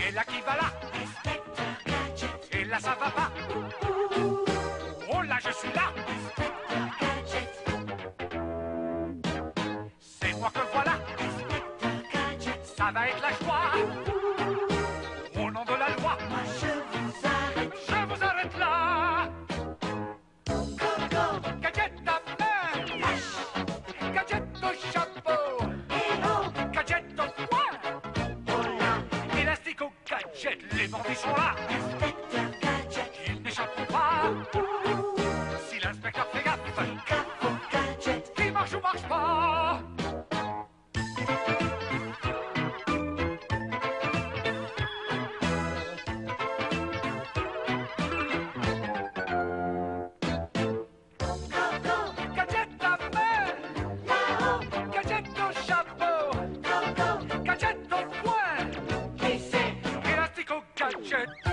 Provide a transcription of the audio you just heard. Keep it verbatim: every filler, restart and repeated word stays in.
Et là qui va là? Inspecteur Gadget. Et là ça va pas? Oh là je suis là! Inspecteur Gadget. C'est moi que voilà! Inspecteur Gadget. Ça va être la joie! Au nom de la loi! Moi je vous arrête. Je vous arrête là! Coco. Gadget à main! Flash. Gadget au chapeau! Hello. Gadget au poing! Oh là. Élastique au gadget! Les bandits sont là! Inspecteur Gadget. Ils n'échapperont pas! Si l'inspecteur fait gaffe! Gaffe au gadget. Qui marche ou marche pas? Coco. Gadget à main! Là-haut. Gadget au chapeau! Coco. Gadget au poing! Qui c'est? Élastique au gadget!